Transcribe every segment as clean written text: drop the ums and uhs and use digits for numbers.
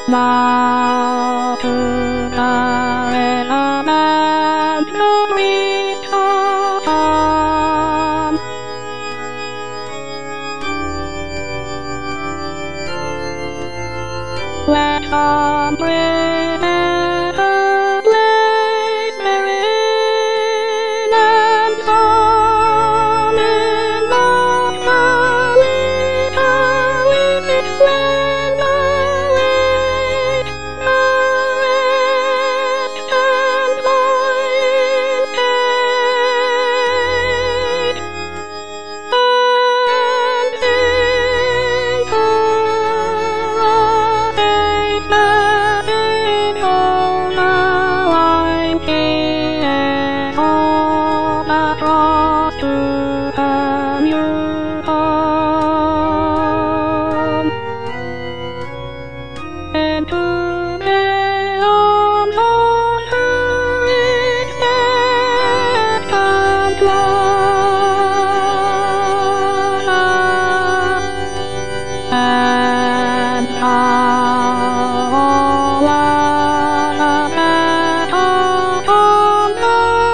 Maturarena Mantoritam. Let umbrella blaze therein and come in the little with its slender weight, the rest stand by its gate, and think to you home, and to belong on her expectant love, and how on the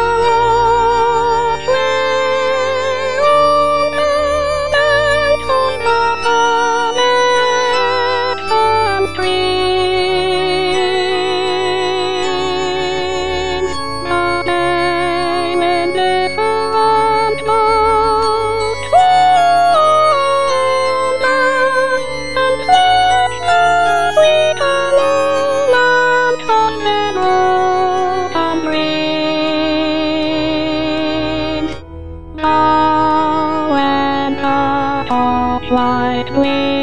streams, the name indifferent most wonder, and flesh as sweet alone and open dreams. Now when the torchlight gleams